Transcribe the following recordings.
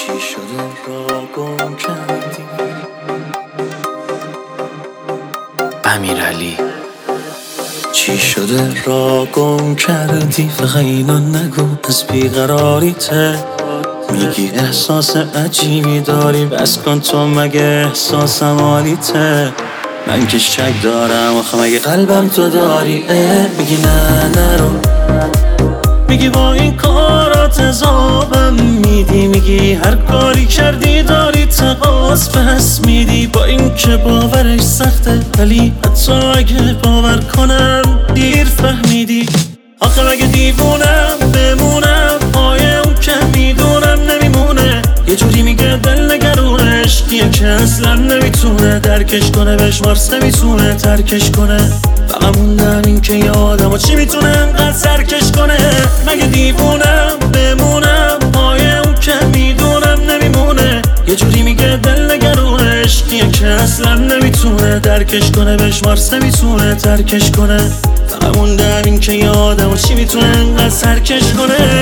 چی شده را گم کردی؟ امیرعلی. چی شده را گم کردی؟ فقط اینو نگو از بیقراریته. میگی احساس عجیبی داری، بس کن تو مگه احساسم حالیته؟ من که شک دارم آخه مگه قلبم تو داری؟ میگی نه نرو، میگی با این کارات عذابم میدی، میگی هر کاری کردی داری تقاص پس میدی. با این که باورش سخته ولی حتی اگه باور کنم دیر فهمیدی. آخه مگه دیوونم بمونم پای اون که میدونم نمیمونه؟ یه جوری میگه دل نگرونه، عشقیه که اصلا نمیتونه درکش کنه، بشمارس نمیتونه ترکش کنه. فقط موندم این که یه آدمو چی میتونه انقدر سرکش کنه؟ مگه دیوونم بمونم پای اون که میدونم نمیمونه؟ یه جوری میگه دل نگرونه، عشقیه که اصلا نمیتونه درکش کنه، بشمارس نمیتونه ترکش کنه. فقط موندم این که یه آدمو چی میتونه انقدر سرکش کنه؟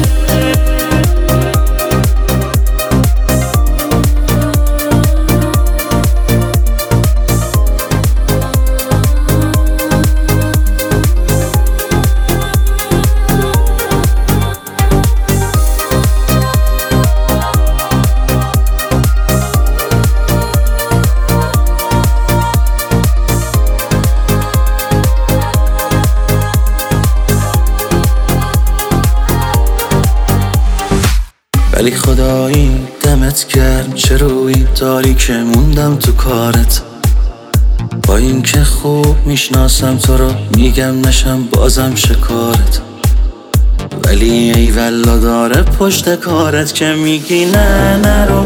ولی خدایی دمت گرم چه روی داری که موندم تو کارت. با این که خوب میشناسم تو رو میگم نشم بازم شکارت. ولی ای والا داره پشت کارت که میگی نه نرو،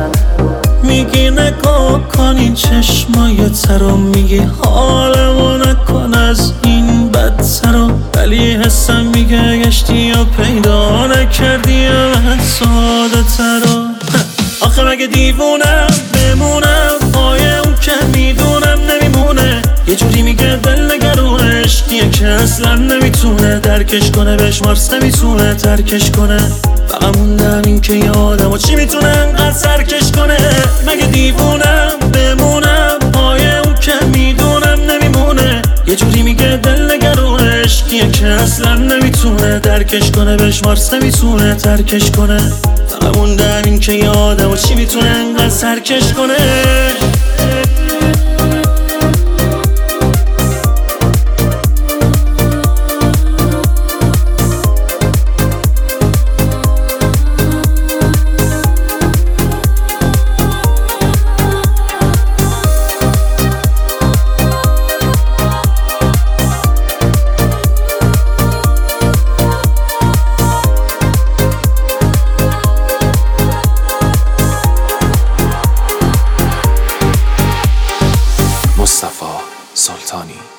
میگی نگاه کن این چشمای ترو، میگی حالمو نکن از این بدترو. ولی حسم میگه گشتی و پیدا نکردی من ساده ترو. آخه مگه دیوونم بمونم پای اون که میدونم نمیمونه؟ یه جوری میگه دل نگرونه، عشقیه که اصلا نمیتونه درکش کنه، بشمارس نمیتونه ترکش کنه. فقط موندم این که یه آدمو چی میتونه انقدر سرکش کنه؟ مگه دیوونم بمونم پای اون که میدونم نمیمونه؟ یه جوری میگه دل نگرونه، عشقیه که اصلا نمیتونه درکش کنه، بشمارس نمیتونه ترکش کنه. فقط موندم این که یه آدمو چی میتونه انقدر سرکش کنه؟ مصطفی سلطانی.